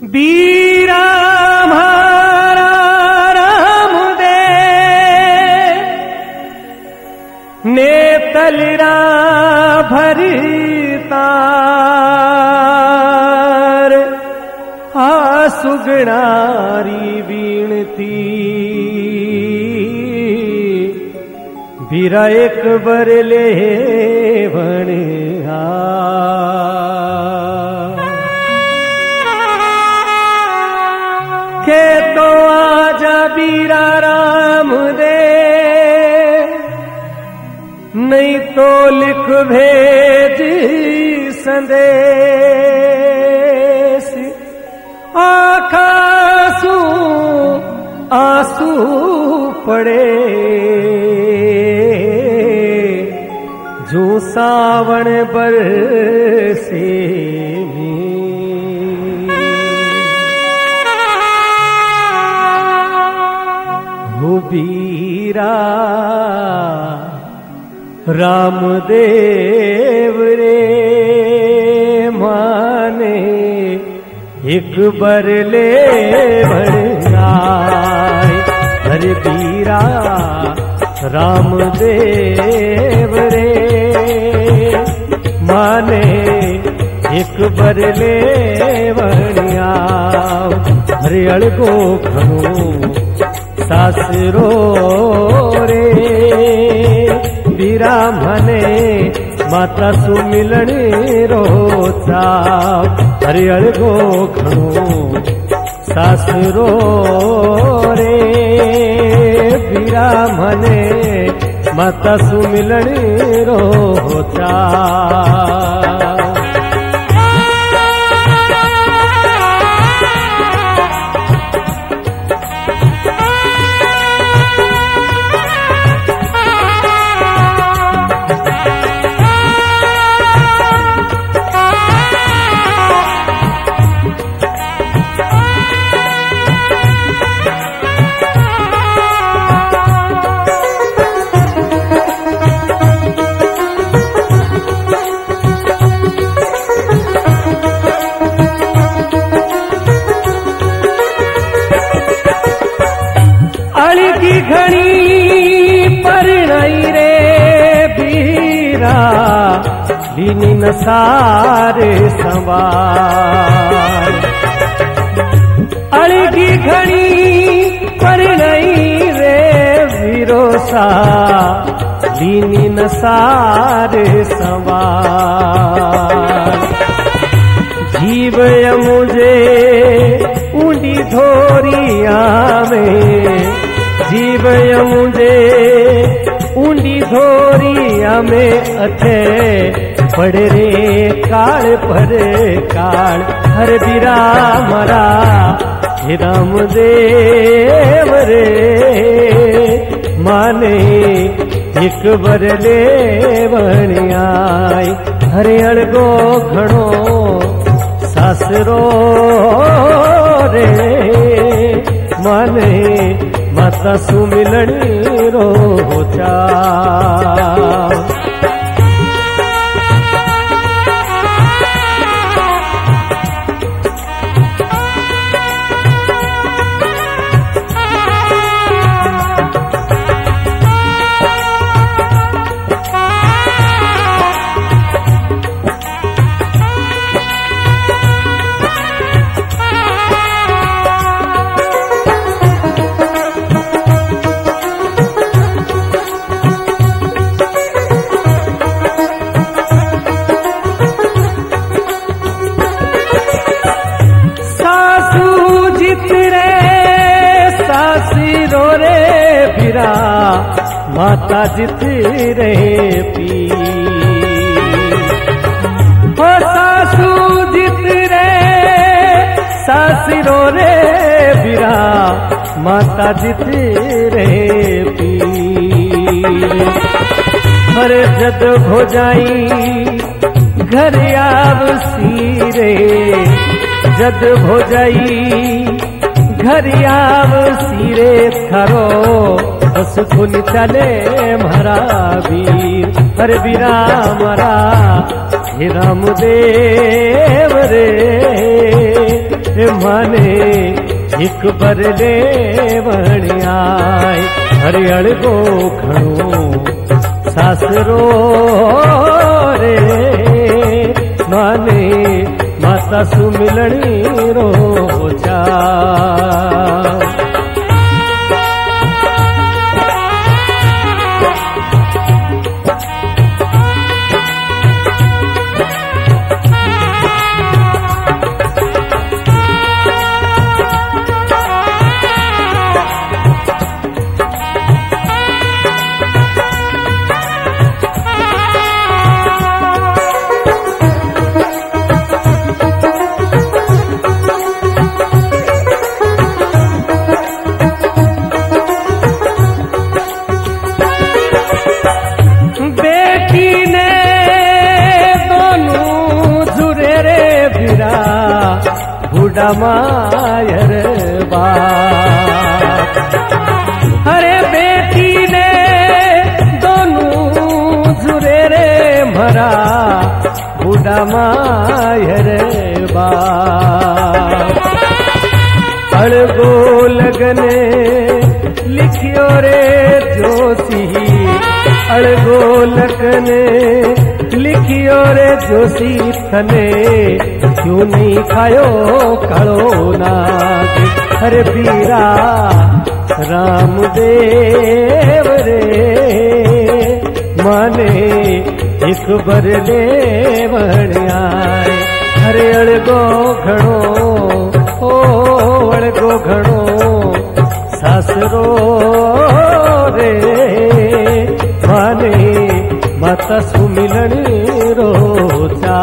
बीरा म्हारा राम दे ने तलरा भरतार हा सुगणारी बीणती बीरा एक बरले भणिया के तो आजा बीरा राम दे नहीं तो लिख भेज संदेश आकाशू आंसू पड़े जो सावन बरसे बीरा रामदेव रे माने एक बरले भड़ाए हरे बीरा रामदेव रे माने एक बरले भड़िया हरे अड़गो खड़ो सासरो रे बीरा मने माता सुमिलन रोचा हरियल गो खड़ो सासरो रे बीरा मने माता सुमिलन रोचा की घड़ी परणाई रे बीरा दीनी नसारे सवार अड़गी घड़ी परणाई रे वीरोसा दीनी नसारे सवार जीव मुझे ऊंडी धोरिया में जीव मुझे ऊंडी धोरिया में अथे बड़े रे काल पर काल हर बीरा मरा हे रामदेव रे माने एक बरले बणियाई हरे अड़गो घणो सासरो रे माने माता सुमिलन रोचा माता जित रहे पी हो सासू जित रे सासरो रे बीरा माता जित रहे पी हर जद हो जाई घर आव सीरे जद हो जाई घर आव सीरे खरो बस खुल चले मरा वीर हर बीरा मरा हे रामदेव रे माने एक बरले वणियाय हरियल गो घणो सासरो रे माने माता सु मिलणी रो जा मायर बाप हरे बेटी ने दोनों जुरे रे मरा बूढ़ा मायर बाप अड़गो लगने लिखियो रे जोशी अड़गो लगने लिखियो रे जोशी थने क्यों नहीं खायो कालो नाग हरे बीरा रामदेव रे माने एक बरले वणियाय हरे अड़गो घणो ओ अड़गो घणो सासरो रे माने माता सु मिलणी रो जा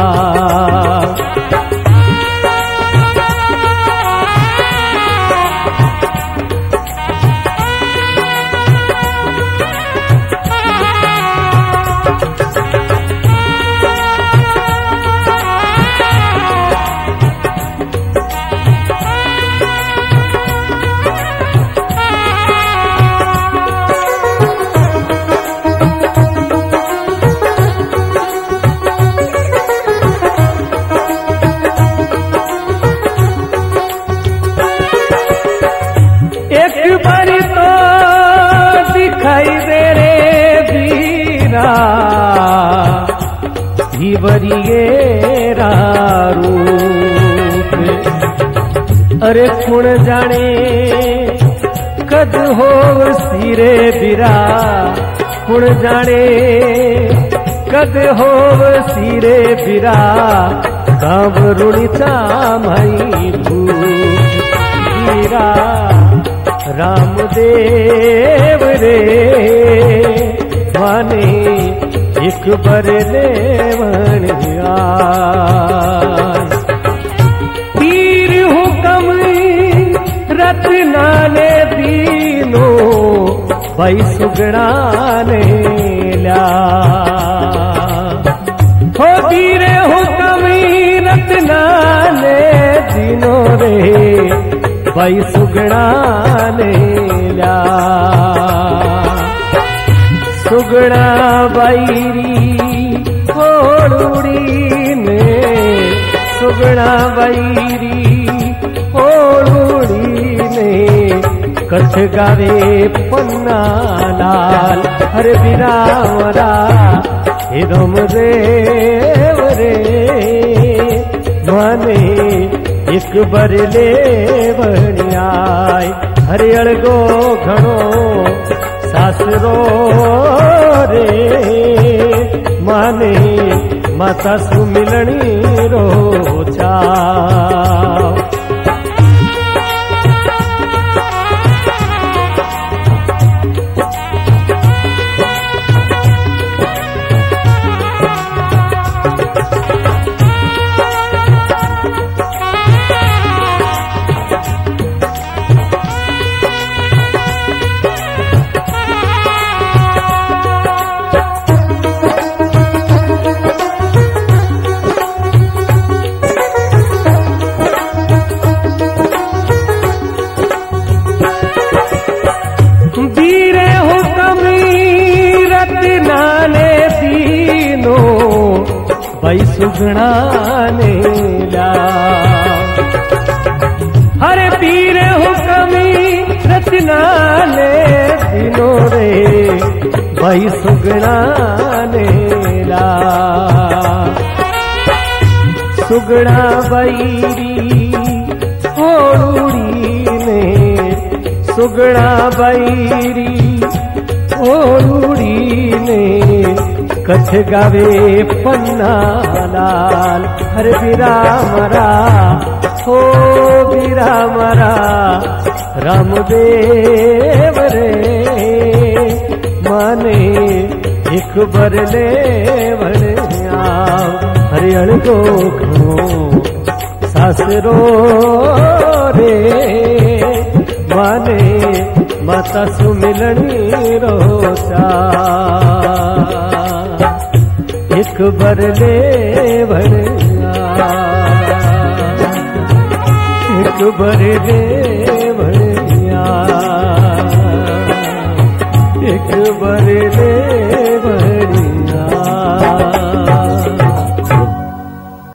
बरिएरा रूप अरे कुण जाने कद हो सिरे बिरा कुण जाने कद हो सिरे बिरा गावरुणी चामाई भूरा रामदेव रे माने एक बरले वणियाय पीर हुकम रत्ना ने दीनो भाई सुगना ने ल्या हो पीर हुकम रत्ना ने दीनो रे भाई सुगना ने ल्या सुगना बैरी ओड़ूड़ी ने सुगना बैरी ओड़ूड़ी ने कथ गावे पन्ना लाल हरे बिरावरा हे रम देव रे माने एक बरले वणियाय हरे अड़गो घणो सासरो रे माने माता सु मिलणी रो जा भाई सुगना ने ला हरे पीर हुकमी रचना ने दिनों रे भाई सुगना ने ला सुगना बैरी ओड़ी ने सुगना बैरी ओड़ी ने कछ गावे पन्ना लाल हर बीरा मरा हो बीरा मरा रामदेव रे माने एक बरले बनिया हरियल को सासरो रे माने माता सुमिलनी रोचा एक बरले बनिया एक बरले